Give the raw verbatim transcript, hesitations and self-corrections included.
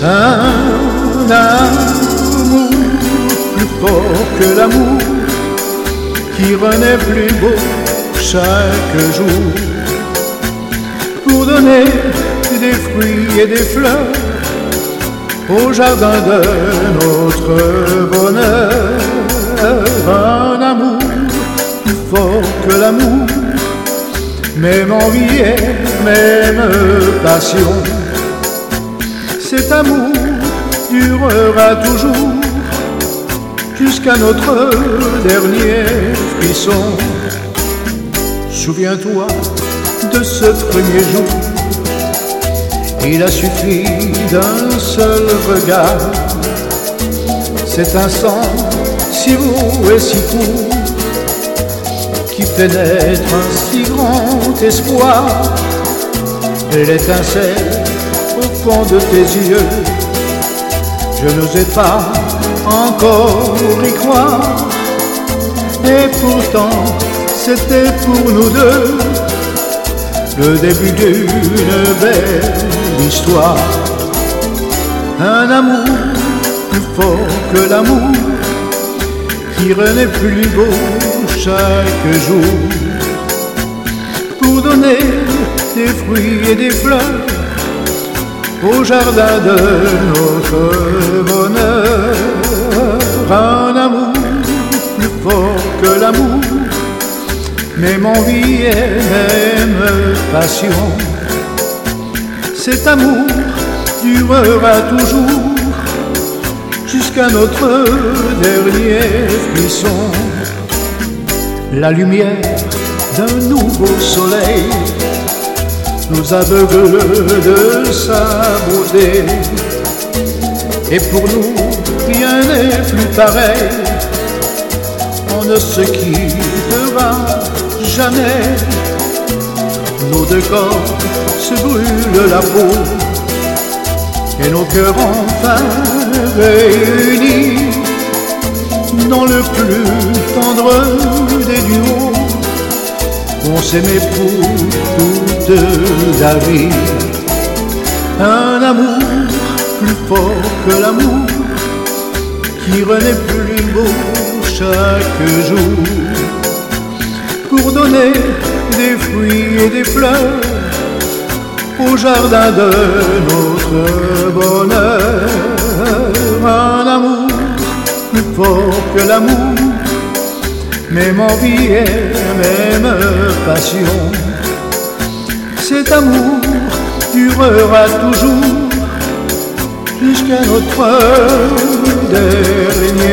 Un amour plus fort que l'amour qui renaît plus beau chaque jour, pour donner des fruits et des fleurs au jardin de notre bonheur. Un amour plus fort que l'amour, même envie et même passion. Cet amour durera toujours jusqu'à notre dernier frisson. Souviens-toi de ce premier jour, il a suffi d'un seul regard. Cet instant si beau et si court qui pénètre un si grand espoir. L'étincelle au fond de tes yeux, je n'osais pas encore y croire. Et pourtant c'était pour nous deux le début d'une belle histoire. Un amour plus fort que l'amour qui renaît plus beau chaque jour, pour donner des fruits et des fleurs au jardin de notre bonheur. Un amour plus fort que l'amour, même envie et même passion. Cet amour durera toujours jusqu'à notre dernier frisson. La lumière d'un nouveau soleil nous aveugle de sa beauté, et pour nous rien n'est plus pareil. On ne se quittera jamais, nos deux corps se brûlent la peau et nos cœurs enfin réunis dans le plus tendre des duos. On s'aimait pour toute la vie. Un amour plus fort que l'amour qui renaît plus beau chaque jour, pour donner des fruits et des fleurs au jardin de notre bonheur. Un amour plus fort que l'amour, même envie et même passion. Cet amour durera toujours jusqu'à notre dernier